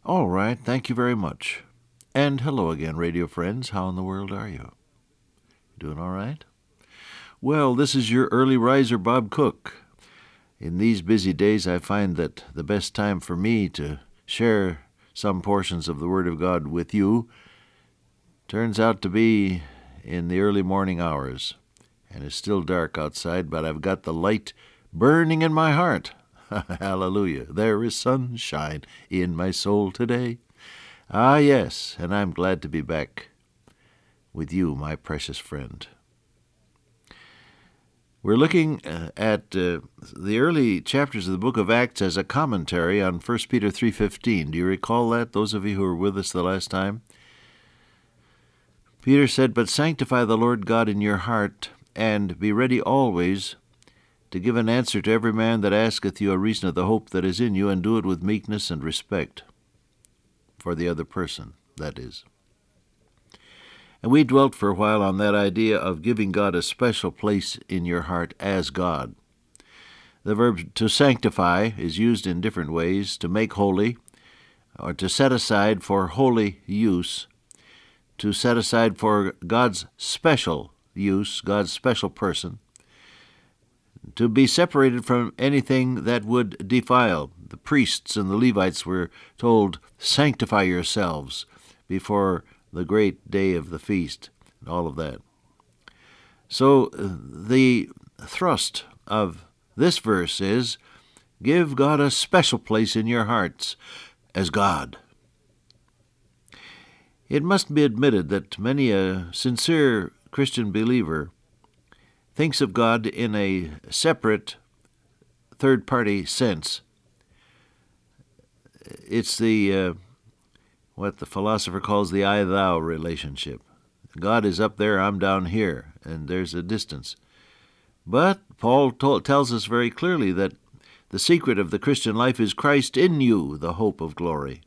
All right, thank you very much. And hello again, radio friends. How in the world are you? Doing all right? Well, this is your early riser, Bob Cook. In these busy days, I find that the best time for me to share some portions of the Word of God with you turns out to be in the early morning hours. And it's still dark outside, but I've got the light burning in my heart. Hallelujah. There is sunshine in my soul today. Ah, yes, and I'm glad to be back with you, my precious friend. We're looking at the early chapters of the book of Acts as a commentary on 1 Peter 3:15. Do you recall that, those of you who were with us the last time? Peter said, "But sanctify the Lord God in your heart, and be ready always to give an answer to every man that asketh you a reason of the hope that is in you, and do it with meekness and respect for the other person," that is. And we dwelt for a while on that idea of giving God a special place in your heart as God. The verb to sanctify is used in different ways: to make holy, or to set aside for holy use, to set aside for God's special use, God's special person, to be separated from anything that would defile. The priests and the Levites were told, "Sanctify yourselves before the great day of the feast," and all of that. So the thrust of this verse is, give God a special place in your hearts as God. It must be admitted that many a sincere Christian believer thinks of God in a separate, third-party sense. It's the what the philosopher calls the I-thou relationship. God is up there, I'm down here, and there's a distance. But Paul tells us very clearly that the secret of the Christian life is Christ in you, the hope of glory.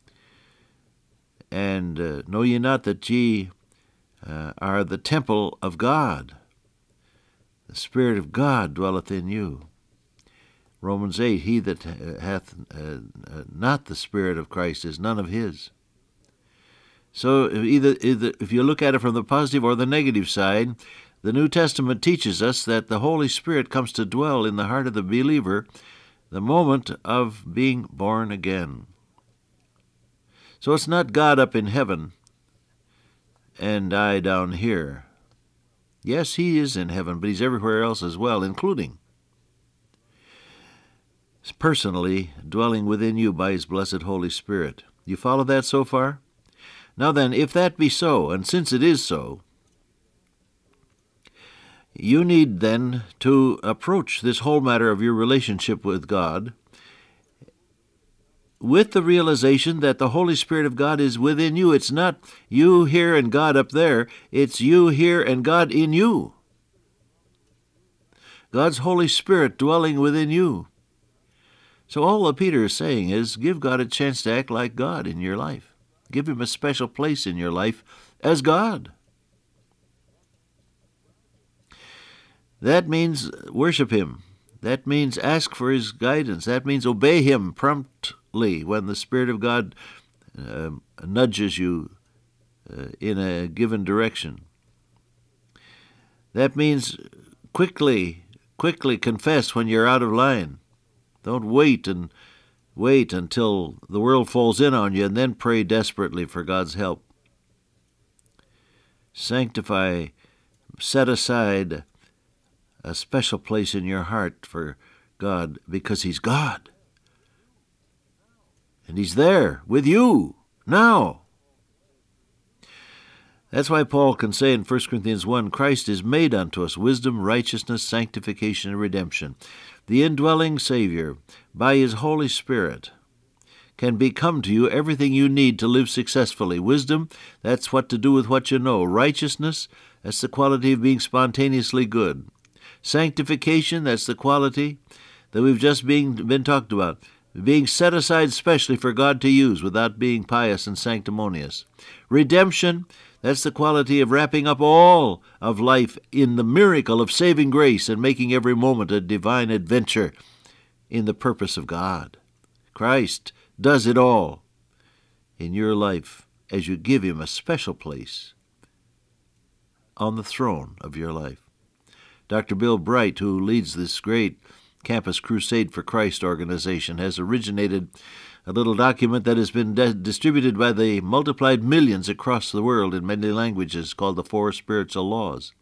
And know ye not that ye are the temple of God? The Spirit of God dwelleth in you. Romans 8, he that hath not the Spirit of Christ is none of his. So either if you look at it from the positive or the negative side, the New Testament teaches us that the Holy Spirit comes to dwell in the heart of the believer the moment of being born again. So it's not God up in heaven and I down here. Yes, he is in heaven, but he's everywhere else as well, including personally dwelling within you by his blessed Holy Spirit. You follow that so far? Now then, if that be so, and since it is so, you need then to approach this whole matter of your relationship with God with the realization that the Holy Spirit of God is within you. It's not you here and God up there. It's you here and God in you. God's Holy Spirit dwelling within you. So all that Peter is saying is, give God a chance to act like God in your life. Give him a special place in your life as God. That means worship him. That means ask for his guidance. That means obey him promptly when the Spirit of God nudges you in a given direction. That means quickly confess when you're out of line. Don't wait until the world falls in on you and then pray desperately for God's help. Sanctify, set aside a special place in your heart for God because he's God. And he's there with you now. That's why Paul can say in 1 Corinthians 1, Christ is made unto us wisdom, righteousness, sanctification, and redemption. The indwelling Savior, by his Holy Spirit, can become to you everything you need to live successfully. Wisdom, that's what to do with what you know. Righteousness, that's the quality of being spontaneously good. Sanctification, that's the quality that we've just been talked about. Being set aside specially for God to use without being pious and sanctimonious. Redemption, that's the quality of wrapping up all of life in the miracle of saving grace and making every moment a divine adventure in the purpose of God. Christ does it all. in your life as you give him a special place on the throne of your life. Dr. Bill Bright, who leads this great Campus Crusade for Christ organization, has originated a little document that has been distributed by the multiplied millions across the world in many languages called the Four Spiritual Laws.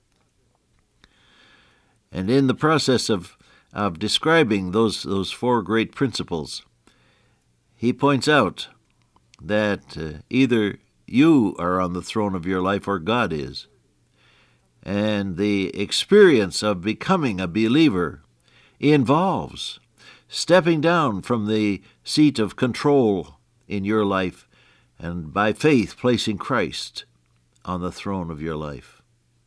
And in the process of describing those four great principles, he points out that either you are on the throne of your life or God is. And the experience of becoming a believer involves stepping down from the seat of control in your life and by faith placing Christ on the throne of your life.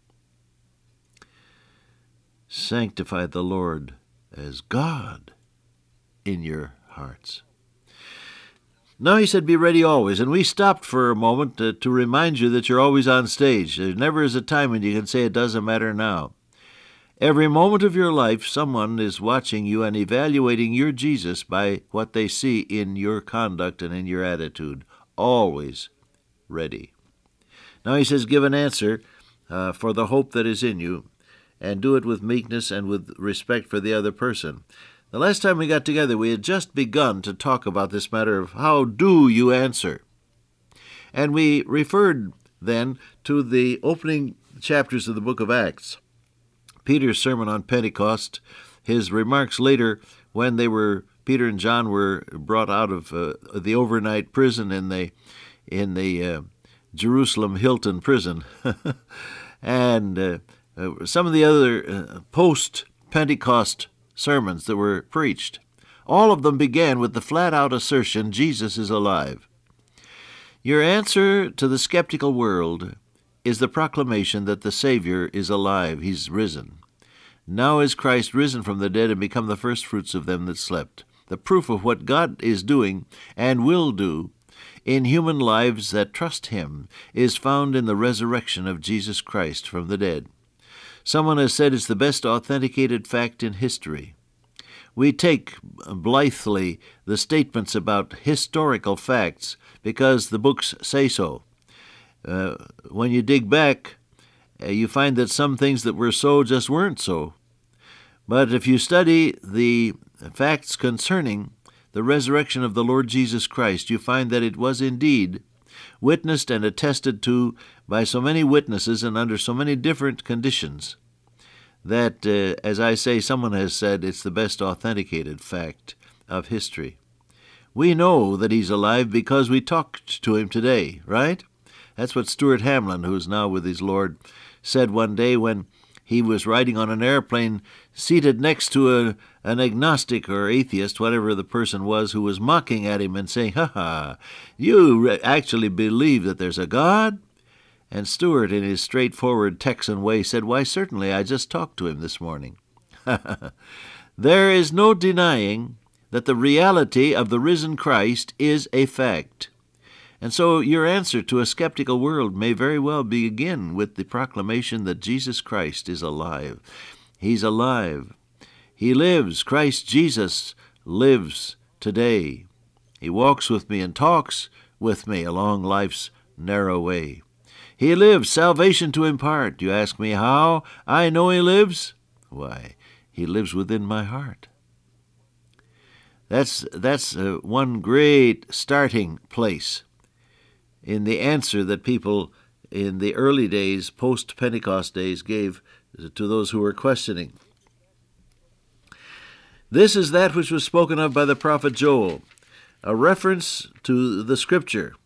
Sanctify the Lord as God in your hearts. Now he said, be ready always. And we stopped for a moment to remind you that you're always on stage. There never is a time when you can say it doesn't matter now. Every moment of your life, someone is watching you and evaluating your Jesus by what they see in your conduct and in your attitude. Always ready. Now he says, give an answer for the hope that is in you, and do it with meekness and with respect for the other person. The last time we got together, we had just begun to talk about this matter of how do you answer. And we referred then to the opening chapters of the book of Acts. Peter's sermon on Pentecost, his remarks later when Peter and John were brought out of the overnight prison in the Jerusalem Hilton prison, and some of the other post-Pentecost sermons that were preached. All of them began with the flat-out assertion, Jesus is alive. Your answer to the skeptical world is the proclamation that the Savior is alive. He's risen. Now is Christ risen from the dead and become the firstfruits of them that slept. The proof of what God is doing and will do in human lives that trust him is found in the resurrection of Jesus Christ from the dead. Someone has said it's the best authenticated fact in history. We take blithely the statements about historical facts because the books say so. When you dig back, you find that some things that were so just weren't so. But if you study the facts concerning the resurrection of the Lord Jesus Christ, you find that it was indeed witnessed and attested to by so many witnesses and under so many different conditions that, as I say, someone has said it's the best authenticated fact of history. We know that he's alive because we talked to him today, right? That's what Stuart Hamlin, who's now with his Lord, said one day when he was riding on an airplane seated next to an agnostic or atheist, whatever the person was, who was mocking at him and saying, "Ha, you actually believe that there's a God?" And Stuart, in his straightforward Texan way, said, "Why, certainly, I just talked to him this morning." There is no denying that the reality of the risen Christ is a fact. And so your answer to a skeptical world may very well begin with the proclamation that Jesus Christ is alive. He's alive. He lives. Christ Jesus lives today. He walks with me and talks with me along life's narrow way. He lives, salvation to impart. You ask me how I know he lives? Why, he lives within my heart. That's one great starting place in the answer that people in the early days, post-Pentecost days, gave to those who were questioning. This is that which was spoken of by the prophet Joel, a reference to the Scripture.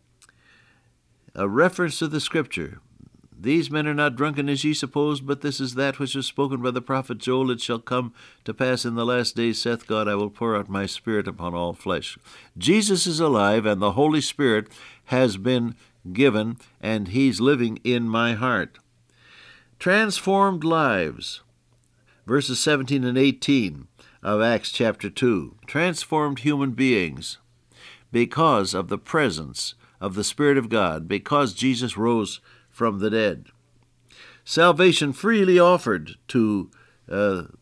A reference to the Scripture. These men are not drunken as ye suppose, but this is that which was spoken by the prophet Joel. It shall come to pass in the last days, saith God, I will pour out my Spirit upon all flesh. Jesus is alive, and the Holy Spirit has been given, and he's living in my heart. Transformed lives. Verses 17 and 18 of Acts chapter 2. Transformed human beings because of the presence of the Spirit of God, because Jesus rose from the dead. Salvation freely offered to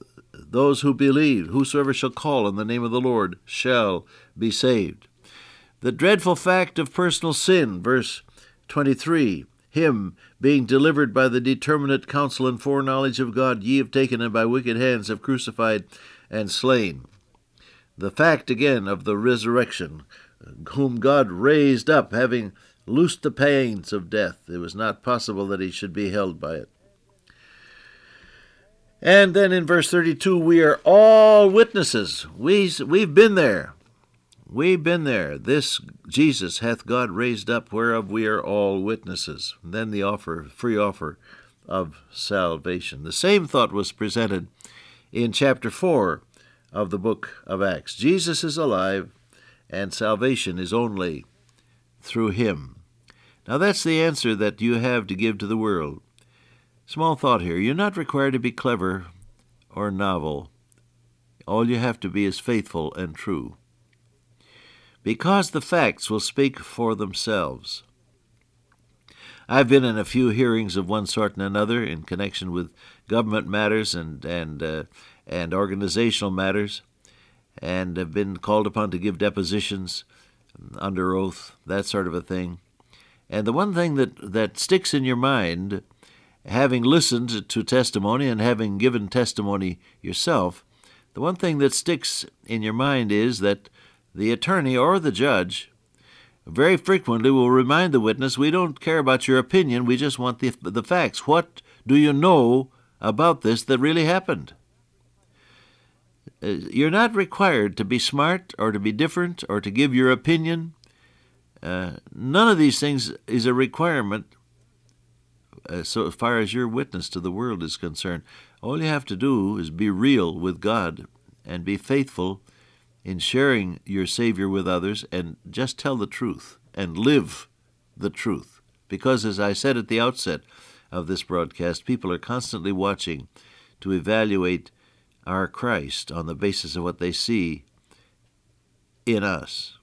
those who believe. Whosoever shall call on the name of the Lord shall be saved. The dreadful fact of personal sin, verse 23, him being delivered by the determinate counsel and foreknowledge of God, ye have taken, and by wicked hands have crucified and slain. The fact again of the resurrection, whom God raised up, having loosed the pains of death. It was not possible that he should be held by it. And then in verse 32, we are all witnesses. We've been there. We've been there. This Jesus hath God raised up, whereof we are all witnesses. And then the free offer of salvation. The same thought was presented in chapter 4 of the book of Acts. Jesus is alive, and salvation is only through him. Now that's the answer that you have to give to the world. Small thought here. You're not required to be clever or novel. All you have to be is faithful and true. Because the facts will speak for themselves. I've been in a few hearings of one sort and another in connection with government matters and organizational matters, and have been called upon to give depositions under oath, that sort of a thing. And the one thing that sticks in your mind, having listened to testimony and having given testimony yourself, the one thing that sticks in your mind is that the attorney or the judge very frequently will remind the witness, we don't care about your opinion, we just want the facts. What do you know about this that really happened? You're not required to be smart or to be different or to give your opinion. None of these things is a requirement so far as your witness to the world is concerned. All you have to do is be real with God and be faithful in sharing your Savior with others, and just tell the truth and live the truth. Because, as I said at the outset of this broadcast, people are constantly watching to evaluate our Christ on the basis of what they see in us.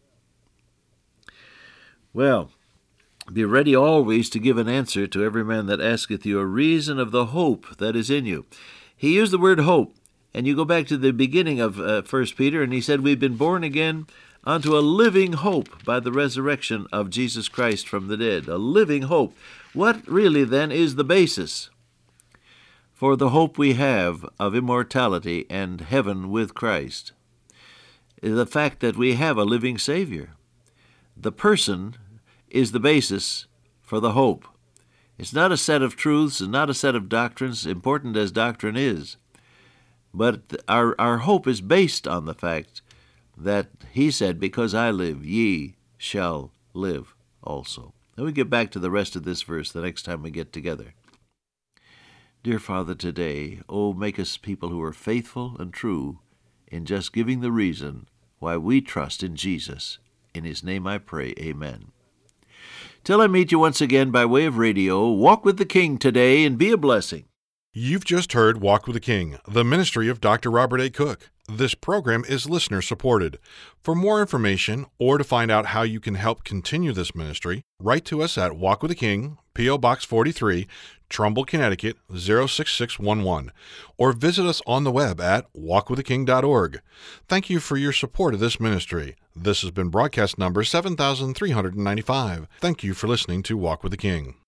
Well, be ready always to give an answer to every man that asketh you a reason of the hope that is in you. He used the word hope. And you go back to the beginning of 1 Peter, and he said, we've been born again unto a living hope by the resurrection of Jesus Christ from the dead. A living hope. What really then is the basis for the hope we have of immortality and heaven with Christ? The fact that we have a living Savior. The person is the basis for the hope. It's not a set of truths, it's not a set of doctrines, important as doctrine is. But our hope is based on the fact that he said, because I live, ye shall live also. Then we get back to the rest of this verse the next time we get together. Dear Father, today, make us people who are faithful and true in just giving the reason why we trust in Jesus. In his name I pray, amen. Till I meet you once again by way of radio, walk with the King today and be a blessing. You've just heard Walk with the King, the ministry of Dr. Robert A. Cook. This program is listener-supported. For more information or to find out how you can help continue this ministry, write to us at Walk with the King, P.O. Box 43, Trumbull, Connecticut, 06611, or visit us on the web at walkwiththeking.org. Thank you for your support of this ministry. This has been broadcast number 7395. Thank you for listening to Walk with the King.